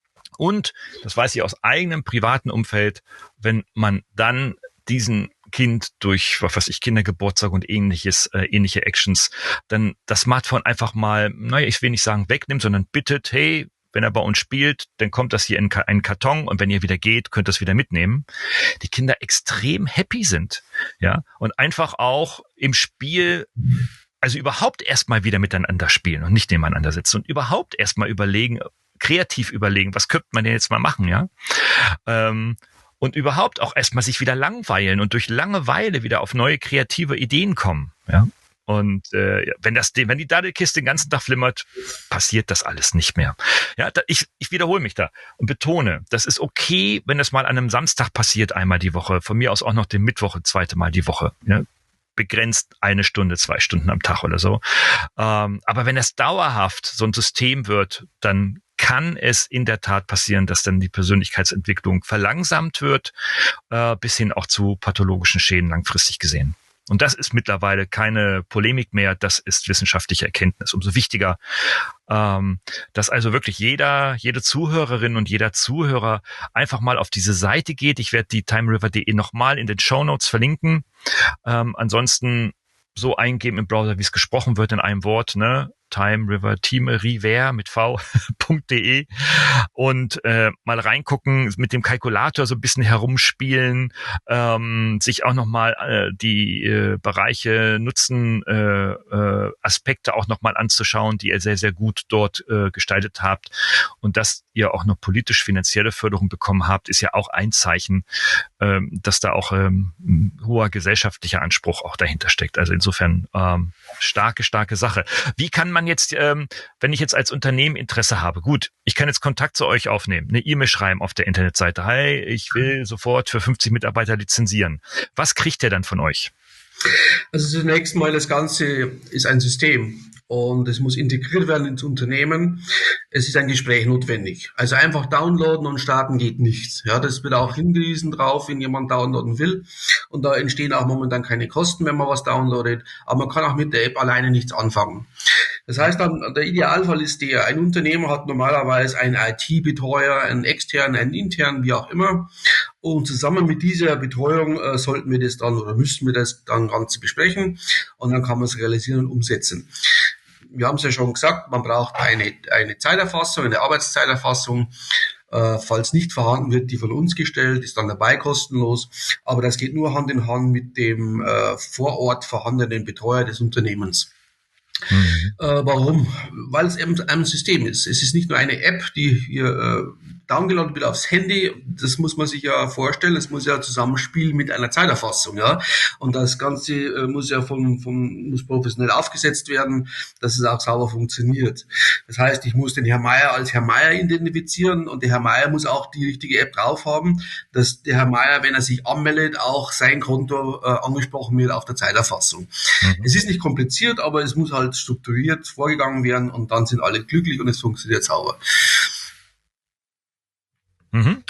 Speaker 3: Und, das weiß ich aus eigenem privaten Umfeld, wenn man dann diesen Kind durch, was weiß ich, Kindergeburtstag und ähnliches, äh, ähnliche Actions, dann das Smartphone einfach mal, naja, ich will nicht sagen wegnimmt, sondern bittet, hey, wenn er bei uns spielt, dann kommt das hier in einen Karton und wenn ihr wieder geht, könnt ihr es wieder mitnehmen. Die Kinder extrem happy sind, ja, und einfach auch im Spiel, also überhaupt erstmal wieder miteinander spielen und nicht nebeneinander sitzen und überhaupt erstmal überlegen, kreativ überlegen, was könnte man denn jetzt mal machen, ja, ähm, und überhaupt auch erstmal sich wieder langweilen und durch Langeweile wieder auf neue kreative Ideen kommen, ja. Und äh, wenn das, wenn die Daddelkiste den ganzen Tag flimmert, passiert das alles nicht mehr. Ja, da, ich, ich wiederhole mich da und betone, das ist okay, wenn das mal an einem Samstag passiert, einmal die Woche. Von mir aus auch noch den Mittwoch, zweite Mal die Woche. Ja? Begrenzt eine Stunde, zwei Stunden am Tag oder so. Ähm, aber wenn es dauerhaft so ein System wird, dann kann es in der Tat passieren, dass dann die Persönlichkeitsentwicklung verlangsamt wird, äh, bis hin auch zu pathologischen Schäden langfristig gesehen. Und das ist mittlerweile keine Polemik mehr, das ist wissenschaftliche Erkenntnis. Umso wichtiger, ähm, dass also wirklich jeder, jede Zuhörerin und jeder Zuhörer einfach mal auf diese Seite geht. Ich werde die timeriver punkt de nochmal in den Shownotes verlinken. Ähm, ansonsten so eingeben im Browser, wie es gesprochen wird in einem Wort, ne? timeriver, timeriver mit v.de und äh, mal reingucken, mit dem Kalkulator so ein bisschen herumspielen, ähm, sich auch nochmal äh, die äh, Bereiche Nutzen, äh, äh, Aspekte auch nochmal anzuschauen, die ihr sehr, sehr gut dort äh, gestaltet habt. Und dass ihr auch noch politisch-finanzielle Förderung bekommen habt, ist ja auch ein Zeichen, ähm, dass da auch ähm, ein hoher gesellschaftlicher Anspruch auch dahinter steckt. Also insofern ähm, starke, starke Sache. Wie kann man jetzt, ähm, wenn ich jetzt als Unternehmen Interesse habe, gut, ich kann jetzt Kontakt zu euch aufnehmen, eine E-Mail schreiben auf der Internetseite, hi, ich will sofort für fünfzig Mitarbeiter lizenzieren. Was kriegt ihr dann von euch?
Speaker 4: Also zunächst mal, das Ganze ist ein System und es muss integriert werden ins Unternehmen. Es ist ein Gespräch notwendig. Also einfach downloaden und starten geht nicht. Ja, das wird auch hingewiesen drauf, wenn jemand downloaden will. Und da entstehen auch momentan keine Kosten, wenn man was downloadet. Aber man kann auch mit der App alleine nichts anfangen. Das heißt dann, der Idealfall ist der, ein Unternehmen hat normalerweise einen I T-Betreuer, einen externen, einen internen, wie auch immer. Und zusammen mit dieser Betreuung äh, sollten wir das dann oder müssten wir das dann Ganze besprechen. Und dann kann man es realisieren und umsetzen. Wir haben es ja schon gesagt, man braucht eine, eine Zeiterfassung, eine Arbeitszeiterfassung. Äh, falls nicht vorhanden wird, die von uns gestellt, ist dann dabei kostenlos. Aber das geht nur Hand in Hand mit dem äh, vor Ort vorhandenen Betreuer des Unternehmens. Mhm. Äh, warum? Weil es eben ein System ist. Es ist nicht nur eine App, die hier äh, downgeloadet wird aufs Handy. Das muss man sich ja vorstellen. Es muss ja zusammenspielen mit einer Zeiterfassung, ja. Und das Ganze äh, muss ja von, von, muss professionell aufgesetzt werden, dass es auch sauber funktioniert. Das heißt, ich muss den Herr Meier als Herr Meier identifizieren und der Herr Meier muss auch die richtige App drauf haben, dass der Herr Meier, wenn er sich anmeldet, auch sein Konto äh, angesprochen wird auf der Zeiterfassung. Mhm. Es ist nicht kompliziert, aber es muss halt strukturiert vorgegangen werden und dann sind alle glücklich und es funktioniert sauber.
Speaker 3: Mhm.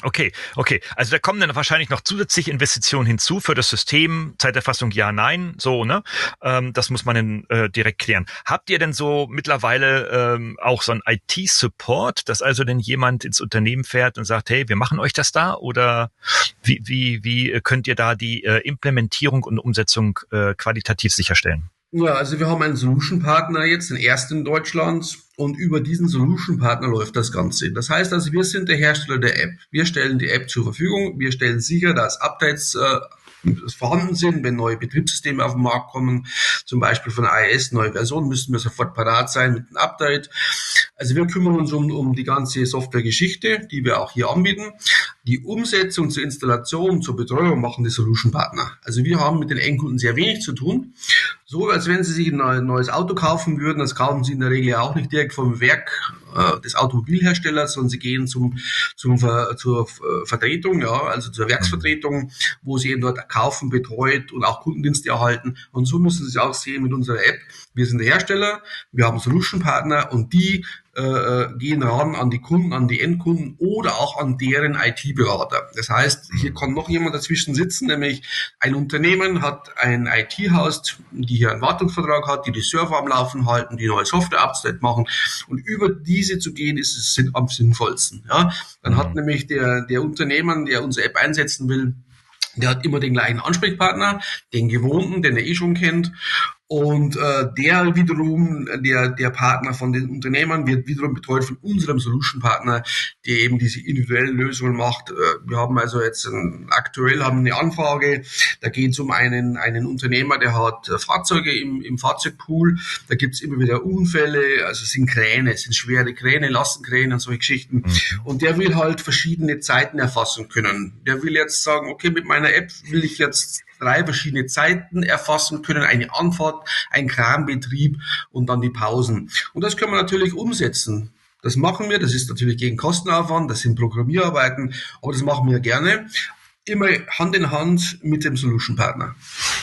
Speaker 3: Okay, okay. Also da kommen dann wahrscheinlich noch zusätzliche Investitionen hinzu für das System, Zeiterfassung ja, nein, so, ne? Ähm, das muss man dann äh, direkt klären. Habt ihr denn so mittlerweile ähm, auch so ein I T-Support, dass also denn jemand ins Unternehmen fährt und sagt, hey, wir machen euch das da? Oder wie, wie, wie könnt ihr da die äh, Implementierung und Umsetzung äh, qualitativ sicherstellen?
Speaker 4: Ja, also wir haben einen Solution-Partner jetzt, den ersten in Deutschland, und über diesen Solution-Partner läuft das Ganze. Das heißt also, wir sind der Hersteller der App. Wir stellen die App zur Verfügung, wir stellen sicher, dass Updates äh, vorhanden sind, wenn neue Betriebssysteme auf den Markt kommen, zum Beispiel von I S, neue Versionen, müssen wir sofort parat sein mit einem Update. Also wir kümmern uns um, um die ganze Softwaregeschichte, die wir auch hier anbieten. Die Umsetzung zur Installation, zur Betreuung machen die Solution-Partner. Also wir haben mit den Endkunden sehr wenig zu tun. So, als wenn Sie sich ein neues Auto kaufen würden, das kaufen Sie in der Regel ja auch nicht direkt vom Werk äh, des Automobilherstellers, sondern Sie gehen zum, zum Ver, zur äh, Vertretung, ja, also zur Werksvertretung, wo Sie eben dort kaufen, betreut und auch Kundendienste erhalten. Und so müssen Sie es auch sehen mit unserer App. Wir sind der Hersteller, wir haben Solution-Partner und die äh, gehen ran an die Kunden, an die Endkunden oder auch an deren I T-Berater. Das heißt, hier kann noch jemand dazwischen sitzen, nämlich ein Unternehmen hat ein I T-Haus, die hier einen Wartungsvertrag hat, die die Server am Laufen halten, die neue Software-Update machen, und über diese zu gehen, ist es am sinnvollsten. Ja? Dann hat nämlich der, der Unternehmer, der unsere App einsetzen will, der hat immer den gleichen Ansprechpartner, den gewohnten, den er eh schon kennt. Und äh, der wiederum, der der Partner von den Unternehmern, wird wiederum betreut von unserem Solution-Partner, der eben diese individuellen Lösungen macht. Äh, wir haben also jetzt ein, aktuell haben eine Anfrage, da geht es um einen einen Unternehmer, der hat äh, Fahrzeuge im im Fahrzeugpool, da gibt es immer wieder Unfälle, also es sind Kräne, es sind schwere Kräne, Lastenkräne und solche Geschichten. Mhm. Und der will halt verschiedene Zeiten erfassen können. Der will jetzt sagen, okay, mit meiner App will ich jetzt drei verschiedene Zeiten erfassen können, eine Anfahrt, ein Kranbetrieb und dann die Pausen. Und das können wir natürlich umsetzen. Das machen wir, das ist natürlich gegen Kostenaufwand, das sind Programmierarbeiten, aber das machen wir gerne. Immer Hand in Hand mit dem Solution-Partner.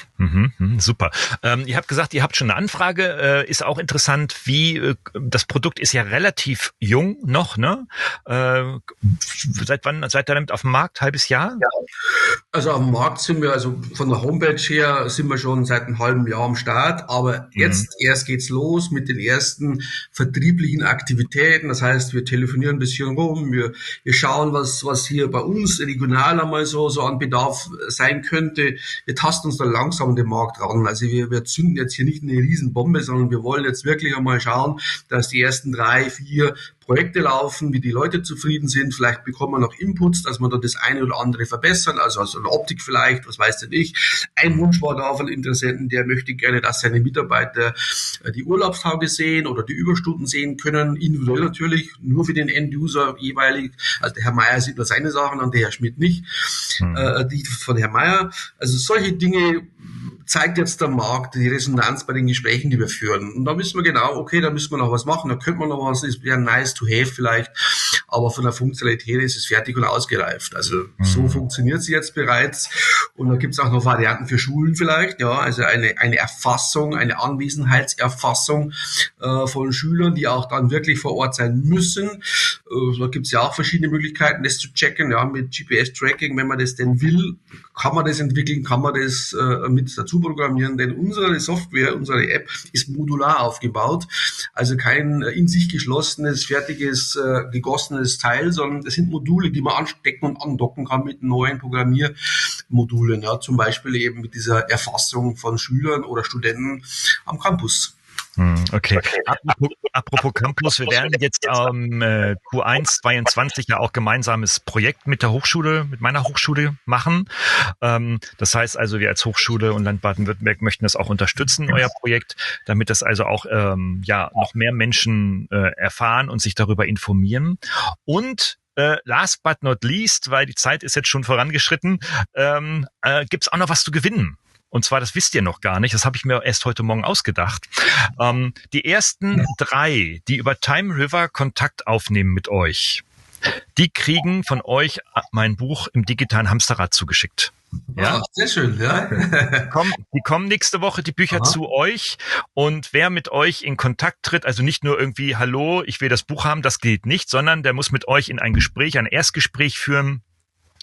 Speaker 3: Mhm, super. Ähm, ihr habt gesagt, ihr habt schon eine Anfrage. Äh, ist auch interessant, wie äh, das Produkt ist ja relativ jung noch, ne? Äh, seit wann seid ihr damit auf dem Markt? Halbes Jahr?
Speaker 4: Ja. Also auf dem Markt sind wir, also von der Homepage her sind wir schon seit einem halben Jahr am Start, aber jetzt mhm. erst geht's los mit den ersten vertrieblichen Aktivitäten. Das heißt, wir telefonieren ein bisschen rum, wir, wir schauen, was was hier bei uns regional einmal so so an Bedarf sein könnte. Wir tasten uns da langsam an den Markt ran. Also wir, wir zünden jetzt hier nicht eine Riesenbombe, sondern wir wollen jetzt wirklich einmal schauen, dass die ersten drei, vier Projekte laufen, wie die Leute zufrieden sind. Vielleicht bekommen wir noch Inputs, dass wir da das eine oder andere verbessern, also, also eine Optik vielleicht, was weiß denn ich. Ein Wunsch war da von Interessenten, der möchte gerne, dass seine Mitarbeiter die Urlaubstage sehen oder die Überstunden sehen können, individuell natürlich, nur für den End-User jeweilig. Also der Herr Meier sieht nur seine Sachen an, der Herr Schmidt nicht, mhm. äh, die von Herrn Meier. Also solche Dinge zeigt jetzt der Markt, die Resonanz bei den Gesprächen, die wir führen. Und da wissen wir genau, okay, da müssen wir noch was machen, da könnte man noch was, das wäre nice to have vielleicht, aber von der Funktionalität ist es fertig und ausgereift. Also mhm. so funktioniert sie jetzt bereits. Und da gibt es auch noch Varianten für Schulen vielleicht, ja, also eine eine Erfassung, eine Anwesenheitserfassung äh, von Schülern, die auch dann wirklich vor Ort sein müssen. Äh, da gibt es ja auch verschiedene Möglichkeiten, das zu checken, ja, mit G P S-Tracking, wenn man das denn will, kann man das entwickeln, kann man das äh, mit dazu programmieren, denn unsere Software, unsere App ist modular aufgebaut, also kein in sich geschlossenes, fertiges, äh, gegossenes Teil, sondern das sind Module, die man anstecken und andocken kann mit neuen Programmiermodulen, ja, zum Beispiel eben mit dieser Erfassung von Schülern oder Studenten am Campus.
Speaker 3: Okay. Apropos, apropos Campus, wir werden jetzt am ähm, Q eins zweiundzwanzig ja auch gemeinsames Projekt mit der Hochschule, mit meiner Hochschule machen. Ähm, das heißt also, wir als Hochschule und Land Baden-Württemberg möchten das auch unterstützen, euer Projekt, damit das also auch ähm, ja noch mehr Menschen äh, erfahren und sich darüber informieren. Und äh, last but not least, weil die Zeit ist jetzt schon vorangeschritten, ähm, äh, gibt es auch noch was zu gewinnen. Und zwar, das wisst ihr noch gar nicht, das habe ich mir erst heute Morgen ausgedacht. Ähm, die ersten drei, die über Time River Kontakt aufnehmen mit euch, die kriegen von euch mein Buch im digitalen Hamsterrad zugeschickt. Ja,
Speaker 4: oh, sehr schön, ja.
Speaker 3: Die kommen, die kommen nächste Woche, die Bücher Aha. zu euch, und wer mit euch in Kontakt tritt, also nicht nur irgendwie, hallo, ich will das Buch haben, das geht nicht, sondern der muss mit euch in ein Gespräch, ein Erstgespräch führen,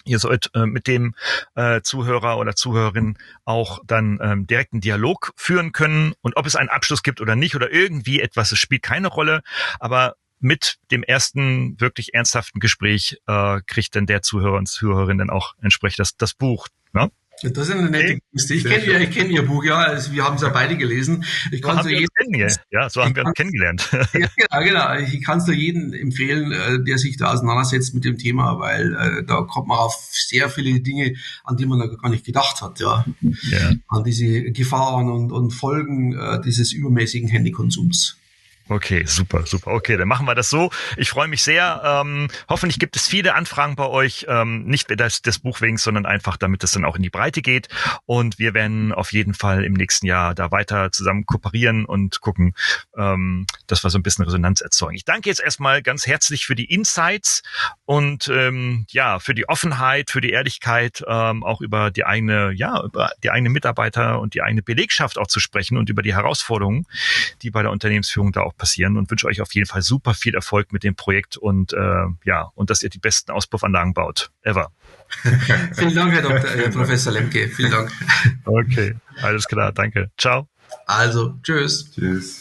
Speaker 3: Ihr sollt äh, mit dem äh, Zuhörer oder Zuhörerin auch dann ähm, direkten Dialog führen können. Und ob es einen Abschluss gibt oder nicht oder irgendwie etwas, es spielt keine Rolle. Aber mit dem ersten wirklich ernsthaften Gespräch äh, kriegt dann der Zuhörer und Zuhörerin dann auch entsprechend das, das Buch. Ne?
Speaker 4: Das ist eine nette Geschichte. Ich kenne ihr, ich kenn ihr Buch, ja. Also wir haben es ja beide gelesen. Ich
Speaker 3: So
Speaker 4: kann
Speaker 3: haben
Speaker 4: so
Speaker 3: wir uns
Speaker 4: jeden,
Speaker 3: kennengelernt. Ja, so haben wir uns kennengelernt.
Speaker 4: ja, genau, genau. Ich kann es nur jedem empfehlen, äh, der sich da auseinandersetzt mit dem Thema, weil äh, da kommt man auf sehr viele Dinge, an die man da gar nicht gedacht hat, ja.
Speaker 3: Ja.
Speaker 4: An diese Gefahren und, und Folgen äh, dieses übermäßigen Handykonsums.
Speaker 3: Okay, super, super. Okay, dann machen wir das so. Ich freue mich sehr. Ähm, hoffentlich gibt es viele Anfragen bei euch, ähm, nicht das, das Buch wegen, sondern einfach, damit es dann auch in die Breite geht. Und wir werden auf jeden Fall im nächsten Jahr da weiter zusammen kooperieren und gucken, ähm, dass wir so ein bisschen Resonanz erzeugen. Ich danke jetzt erstmal ganz herzlich für die Insights und ähm, ja, für die Offenheit, für die Ehrlichkeit, ähm, auch über die eigene, ja, über die eigenen Mitarbeiter und die eigene Belegschaft auch zu sprechen und über die Herausforderungen, die bei der Unternehmensführung da auch passieren, und wünsche euch auf jeden Fall super viel Erfolg mit dem Projekt und äh, ja, und dass ihr die besten Auspuffanlagen baut. Ever.
Speaker 4: Vielen Dank, Herr Doktor, Herr Professor Lemke. Vielen Dank.
Speaker 3: Okay, alles klar, danke. Ciao.
Speaker 4: Also, tschüss.
Speaker 5: Tschüss.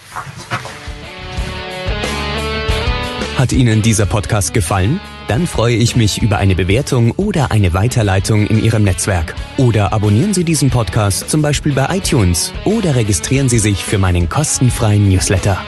Speaker 2: Hat Ihnen dieser Podcast gefallen? Dann freue ich mich über eine Bewertung oder eine Weiterleitung in Ihrem Netzwerk. Oder abonnieren Sie diesen Podcast zum Beispiel bei iTunes oder registrieren Sie sich für meinen kostenfreien Newsletter.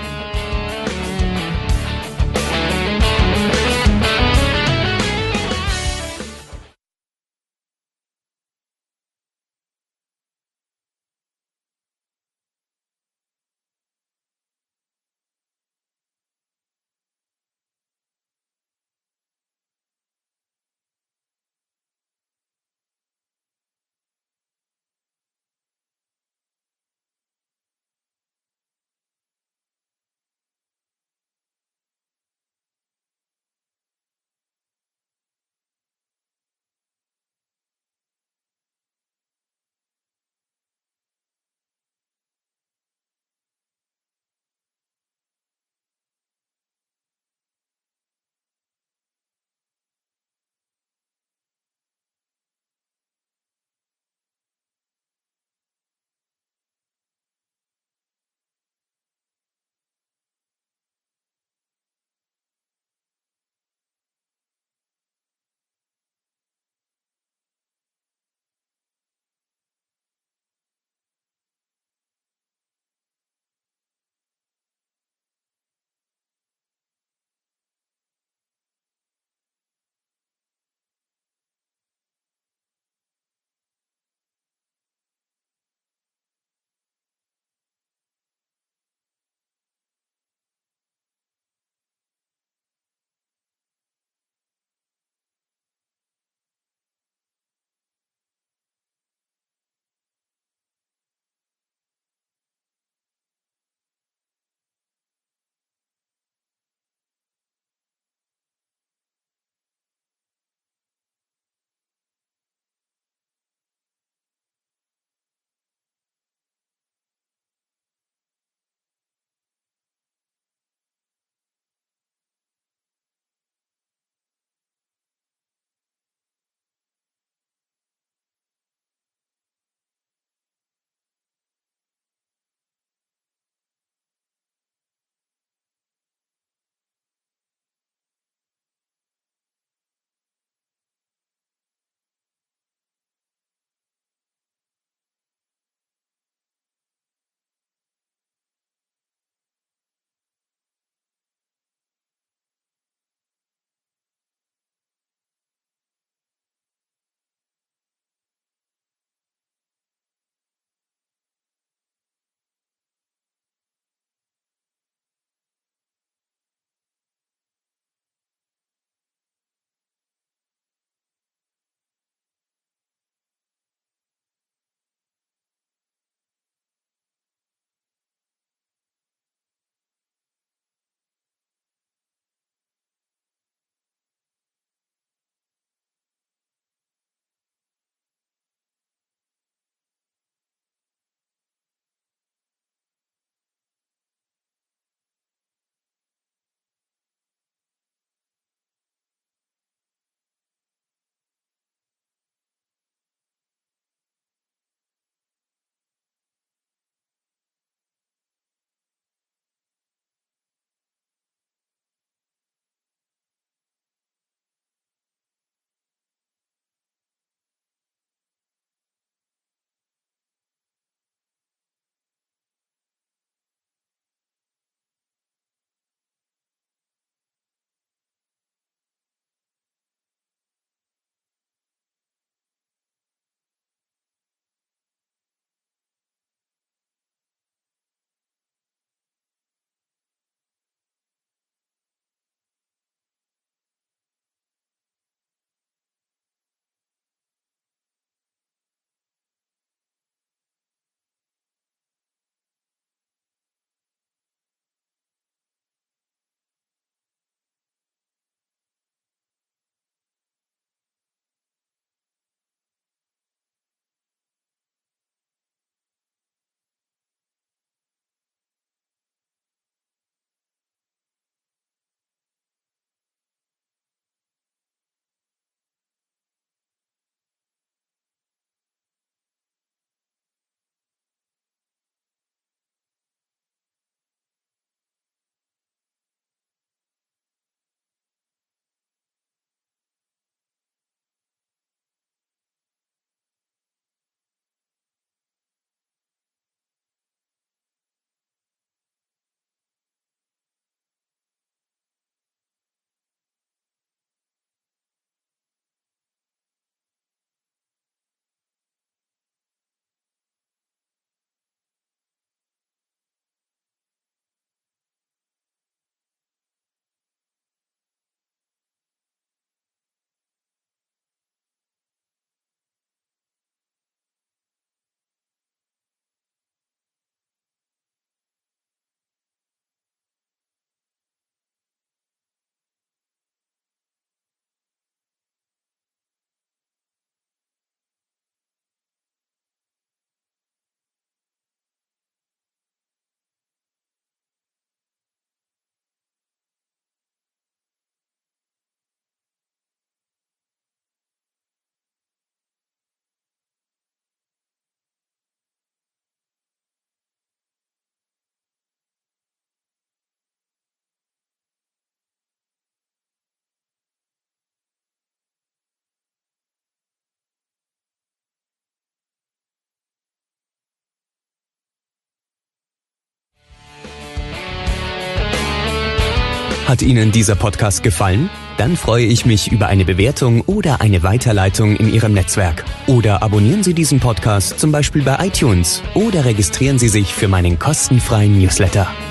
Speaker 2: Hat Ihnen dieser Podcast gefallen? Dann freue ich mich über eine Bewertung oder eine Weiterleitung in Ihrem Netzwerk. Oder abonnieren Sie diesen Podcast zum Beispiel bei iTunes oder registrieren Sie sich für meinen kostenfreien Newsletter.